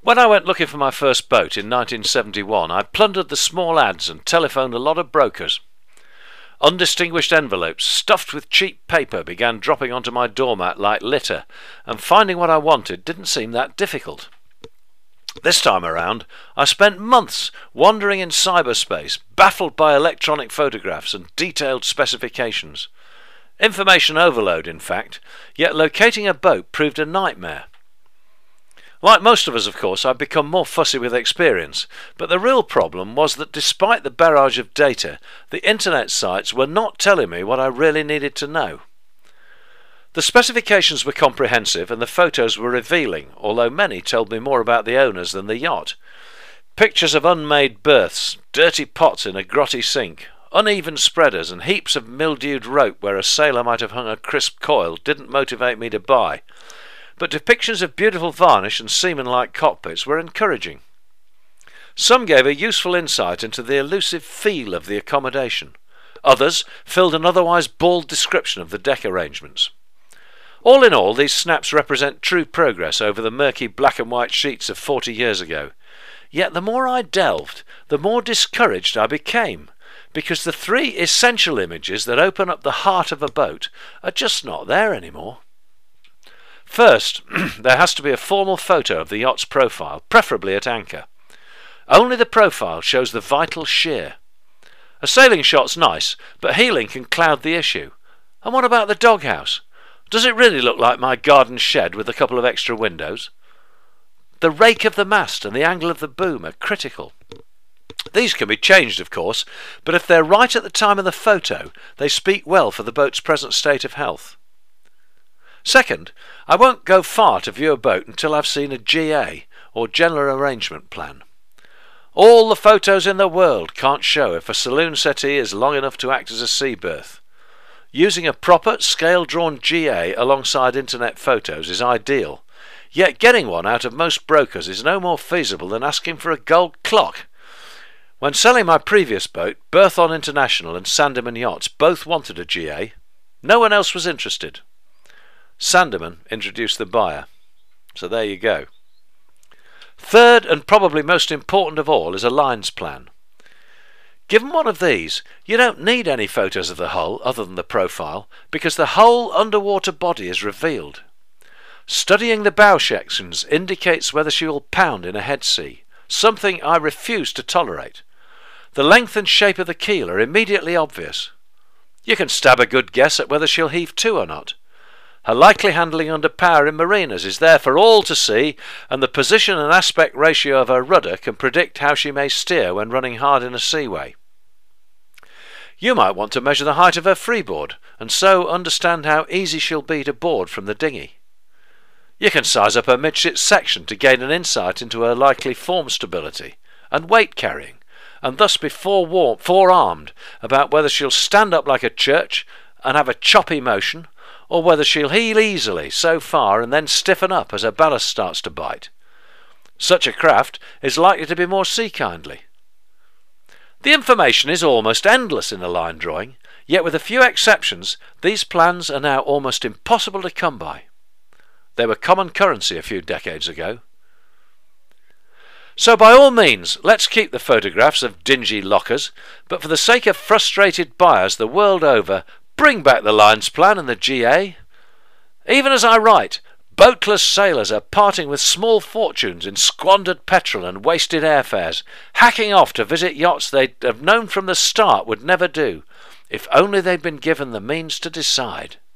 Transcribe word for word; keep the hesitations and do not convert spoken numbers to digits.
When I went looking for my first boat in nineteen seventy-one, I plundered the small ads and telephoned a lot of brokers. Undistinguished envelopes stuffed with cheap paper began dropping onto my doormat like litter, and finding what I wanted didn't seem that difficult. This time around, I spent months wandering in cyberspace, baffled by electronic photographs and detailed specifications. Information overload, in fact, yet locating a boat proved a nightmare. Like most of us, of course, I've become more fussy with experience, but the real problem was that despite the barrage of data, the internet sites were not telling me what I really needed to know. The specifications were comprehensive and the photos were revealing, although many told me more about the owners than the yacht. Pictures of unmade berths, dirty pots in a grotty sink, uneven spreaders and heaps of mildewed rope where a sailor might have hung a crisp coil didn't motivate me to buy. But depictions of beautiful varnish and seaman-like cockpits were encouraging. Some gave a useful insight into the elusive feel of the accommodation. Others filled an otherwise bald description of the deck arrangements. All in all, these snaps represent true progress over the murky black and white sheets of forty years ago. Yet the more I delved, the more discouraged I became, because the three essential images that open up the heart of a boat are just not there anymore. First, there has to be a formal photo of the yacht's profile, preferably at anchor. Only the profile shows the vital sheer. A sailing shot's nice, but heeling can cloud the issue. And what about the doghouse? Does it really look like my garden shed with a couple of extra windows? The rake of the mast and the angle of the boom are critical. These can be changed, of course, but if they're right at the time of the photo, they speak well for the boat's present state of health. Second, I won't go far to view a boat until I've seen a G A, or General Arrangement Plan. All the photos in the world can't show if a saloon settee is long enough to act as a sea berth. Using a proper, scale-drawn G A alongside internet photos is ideal, yet getting one out of most brokers is no more feasible than asking for a gold clock. When selling my previous boat, Berthon International and Sandeman Yachts both wanted a G A. No one else was interested. Sandeman introduced the buyer. So there you go. Third, and probably most important of all, is a lines plan. Given one of these, you don't need any photos of the hull other than the profile, because the whole underwater body is revealed. Studying the bow sections indicates whether she will pound in a head sea, something I refuse to tolerate. The length and shape of the keel are immediately obvious. You can stab a good guess at whether she'll heave to or not. Her likely handling under power in marinas is there for all to see, and the position and aspect ratio of her rudder can predict how she may steer when running hard in a seaway. You might want to measure the height of her freeboard, and so understand how easy she'll be to board from the dinghy. You can size up her midship section to gain an insight into her likely form stability and weight carrying, and thus be forearmed about whether she'll stand up like a church and have a choppy motion, or whether she'll heel easily so far and then stiffen up as her ballast starts to bite. Such a craft is likely to be more sea-kindly. The information is almost endless in a line drawing, yet with a few exceptions, these plans are now almost impossible to come by. They were common currency a few decades ago. So by all means, let's keep the photographs of dingy lockers, but for the sake of frustrated buyers the world over, bring back the lines plan and the G A. Even as I write, boatless sailors are parting with small fortunes in squandered petrol and wasted airfares, hacking off to visit yachts they'd have known from the start would never do, if only they'd been given the means to decide.